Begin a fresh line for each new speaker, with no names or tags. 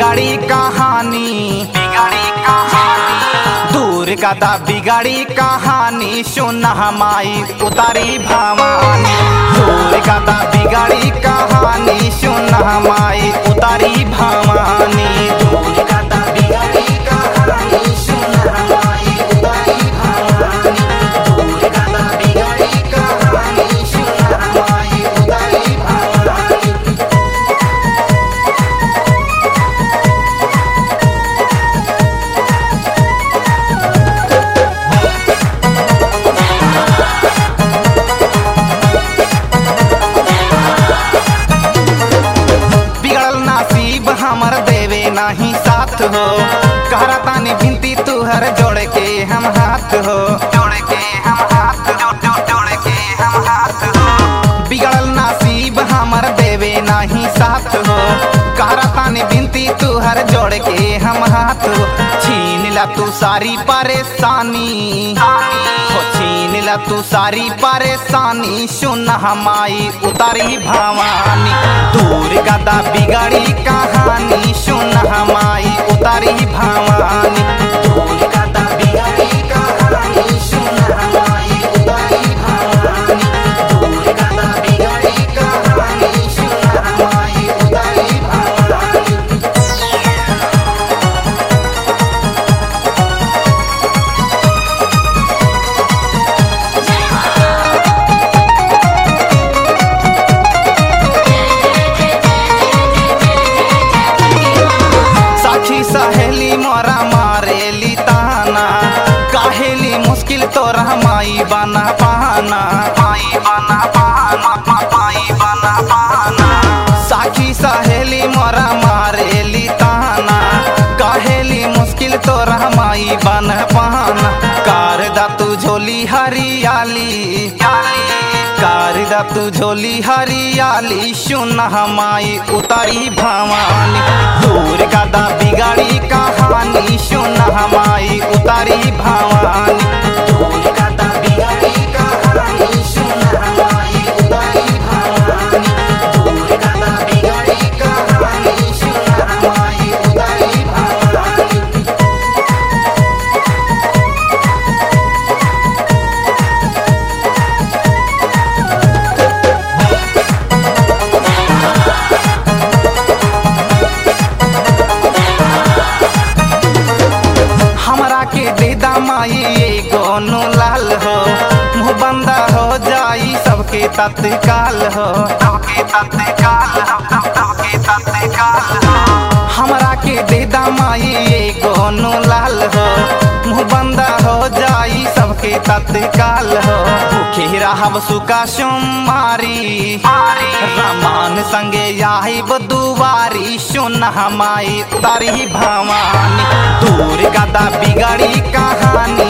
बिगाड़ी कहानी, दूर गदा बिगाड़ी कहानी, सुन माई उतारी भवानी। दूर गदा बिगाड़ी कहानी, सुन माई उतारी भवानी। दूर गदा बिगाड़ी कहानी, सुन माई उतारी भवानी। दूर गदा बिगाड़ी कहानी, सुन माई उतारी भवानी। हमर देवे नहीं साथ हो, कहरा तानी भिनती तुहर जोड़ के हम हाथ हो, जोड़ के हम हाथ, जोड़ के हम हाथ हो। बिगड़ल नसीब हमर देवे नहीं साथ हो, कहरा तानी भिनती तुहर जोड़ के हम हाथ हो। छीन ला तू सारी परेशानी हो, छीन ला तू सारी परेशानी, सुन माई उतारी भवानी। दूर गदा बिगाड़ी कहानी, सुन माई उतारी भवानी। दूर गदा बिगाड़ी कहानी, सुन माई उतारी भवानी। दूर गदा बिगाड़ी कहानी, सुन माई उतारी भवानी। सहेली मोरा मारेली ताना, काहेली मुश्किल तोरा माई बना पाना, माई बना पाना, माई बना पाना। साखी सहेली मोरा मारेली ताना, काहेली मुश्किल तोरा माई बन पाना। कार दा तू झोली हरियाली, कार दा तू झोली हरियाली, सुन माई उतारी भवानी। दूर गदा बिगाड़ी कहानी, सुन माई उतारी भवानी। दूर गदा बिगाड़ी कहानी, सुन माई उतारी भवानी। दूर गदा बिगाड़ी कहानी, सुन माई उतारी भवानी। हमरा के देदा माई एगो नो लाल हो, मुँह बंदा हो जाई सबके तत्काल हो, सबके तत्काल हो, सबके तत्काल हो। हमरा के देदा माई एगो नो लाल हो, मुँह बंदा हो जाई सबके तत्काल हो। भूखे रहब सुका सोमवारी, रमान संगे आई दुआरी, सुन माई उतारी भवानी। दूर गदा बिगाड़ी कहानी,